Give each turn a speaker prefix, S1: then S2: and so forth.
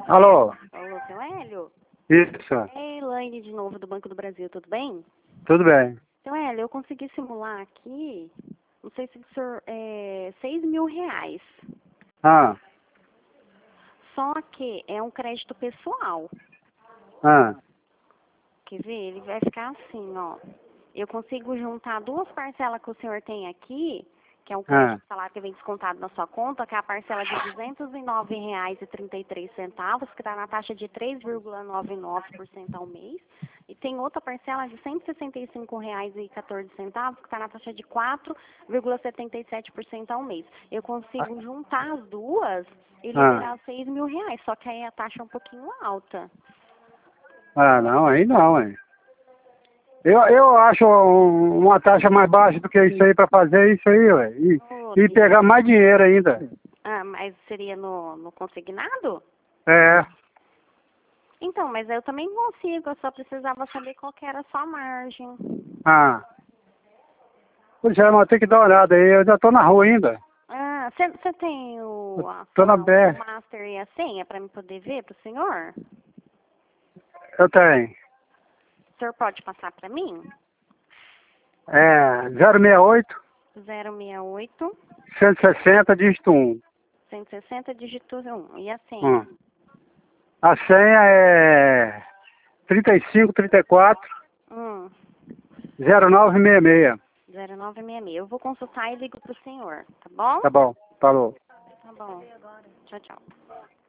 S1: Alô?
S2: Alô, seu Hélio?
S1: Isso,
S2: É Elaine de novo do Banco do Brasil, tudo bem?
S1: tudo bem.
S2: Seu Hélio, eu consegui simular aqui, não sei se o senhor, R$ 6.000.
S1: Ah,
S2: Só que é um crédito pessoal.
S1: ah,
S2: Quer ver? Ele vai ficar assim, ó. Eu consigo juntar duas parcelas que o senhor tem aqui, que é um crédito
S1: ah,
S2: de salário que vem descontado na sua conta, que é a parcela de R$ 209,33, que está na taxa de 3,99% ao mês. E tem outra parcela de R$ 165,14, que está na taxa de 4,77% ao mês. Eu consigo juntar as duas e
S1: ah.
S2: liberar R$ 6.000, só que aí a taxa é um pouquinho alta.
S1: Ah, não, aí não, hein. Eu acho uma taxa mais baixa do que isso aí pra fazer isso aí, ué.
S2: Oh,
S1: E
S2: Deus.
S1: pegar mais dinheiro ainda.
S2: Ah, mas seria no consignado?
S1: É,
S2: Então, mas eu também consigo, eu só precisava saber qual que era a sua margem.
S1: ah. Pois é, mas tem que dar uma olhada aí. Eu já tô na rua ainda.
S2: Ah, você tem
S1: Eu tô na
S2: o
S1: BR.
S2: master e a senha para me poder ver pro senhor?
S1: Eu tenho.
S2: O senhor pode passar para mim?
S1: É 068
S2: 068
S1: 160 dígito 1.
S2: 160 dígito 1. E a senha?
S1: Hum. A senha é 3534
S2: Hum,
S1: 0966.
S2: 0966. Eu vou consultar e ligo pro senhor, tá bom?
S1: Tá bom, falou.
S2: Tá bom. Tchau, tchau.